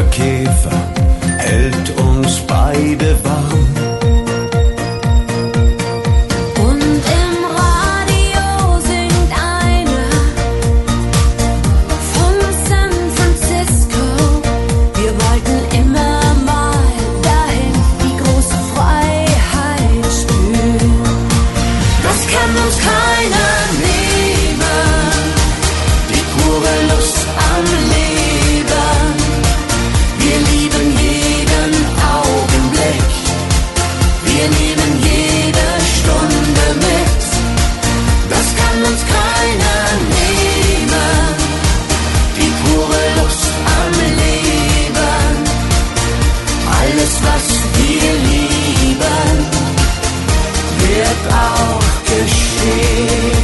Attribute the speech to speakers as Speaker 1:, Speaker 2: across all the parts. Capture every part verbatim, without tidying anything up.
Speaker 1: der Käfer hält uns beide warm.
Speaker 2: Und im Radio singt einer von San Francisco. Wir wollten immer mal dahin die große Freiheit spüren. Das kann uns keiner nehmen, die pure Lust am Leben. Wir lieben jeden Augenblick, wir nehmen jede Stunde mit. Das kann uns keiner nehmen, die pure Lust am Leben. Alles, was wir lieben, wird auch geschehen.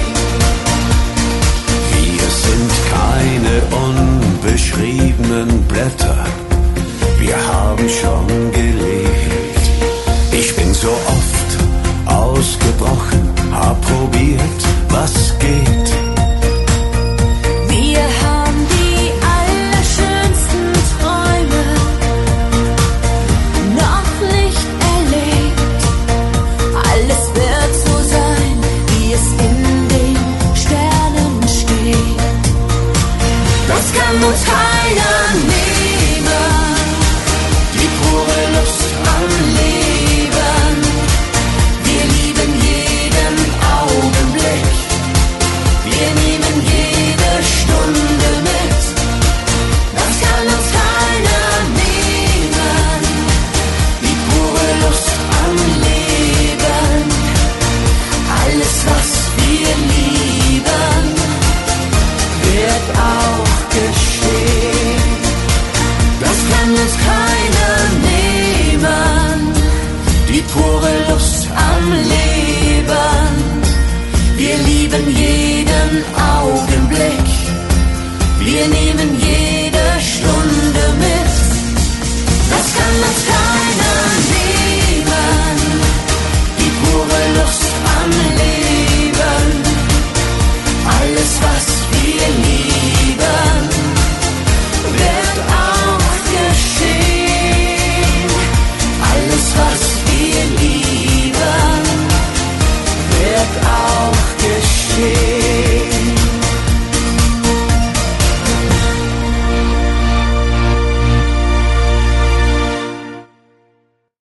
Speaker 1: Wir sind keine unbeschriebenen Blätter, wir haben schon gelebt. Ich bin so oft ausgebrochen, hab probiert, was geht.
Speaker 2: Wir haben die allerschönsten Träume noch nicht erlebt. Alles wird so sein, wie es in den Sternen steht. Das kann uns keiner nehmen, die pure Lust am Leben. Wir lieben jeden Augenblick, wir nehmen jede Stunde mit. Das kann uns keiner nehmen, die pure Lust am Leben. Alles, was wir lieben, wird auch geschehen. Das kann uns keiner nehmen, die pure Lust am Leben. Wir lieben jeden Augenblick,